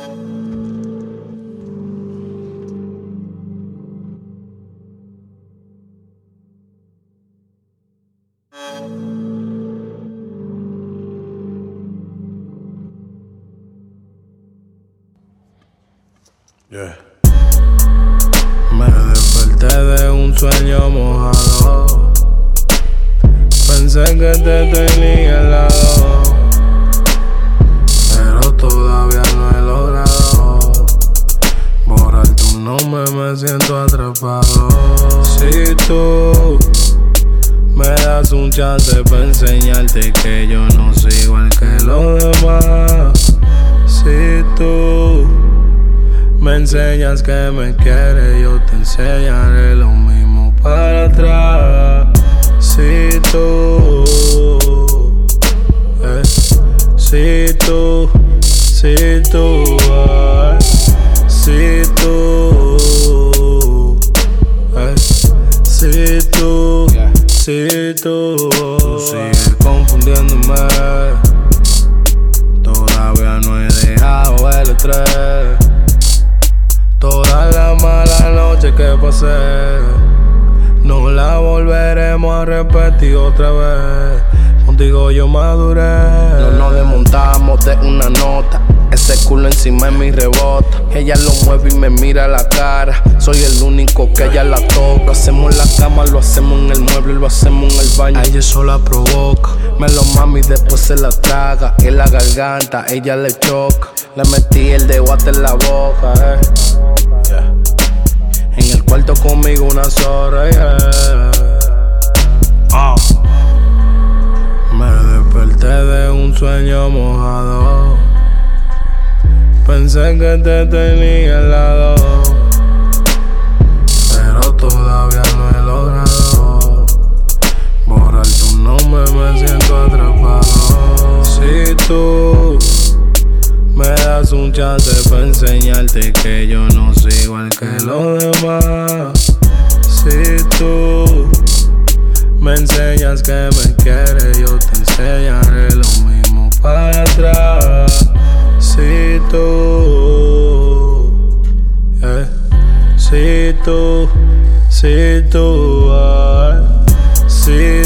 Yeah. Me desperté de un sueño mojado. Pensé que te tenía al lado, pero todavía no he logrado borrar tu nombre, me siento atrapado. Si tú me das un chance para enseñarte que yo no soy igual que los demás. Si tú me enseñas que me quieres, yo te enseñaré lo mismo para atrás. Si tú, si tú, si tú, si tú, si tú, si tú sigues confundiéndome, todavía no he dejado el estrés. Toda la mala noche que pasé, no la volveremos a repetir otra vez. Contigo yo maduré. No nos desmontamos de una nota. Ese culo encima de mi rebota. Ella lo mueve y me mira a la cara. Soy el único que ella la toca. Lo hacemos en la cama, lo hacemos en el mueble, lo hacemos en el baño. A ella sola provoca. Me lo mami y después se la traga. En la garganta, ella le choca. Le metí el dedo hasta en la boca, yeah. En el cuarto conmigo una zorra, yeah. Me desperté de un sueño mojado. Pensé que te tenía al lado, pero todavía no he logrado borrar tu nombre, me siento atrapado. Si tú me das un chance para enseñarte que yo no soy igual que los demás. Si tú me enseñas que me quieres, yo te enseñaré lo mismo para atrás. Si tú, si tú, si tú, si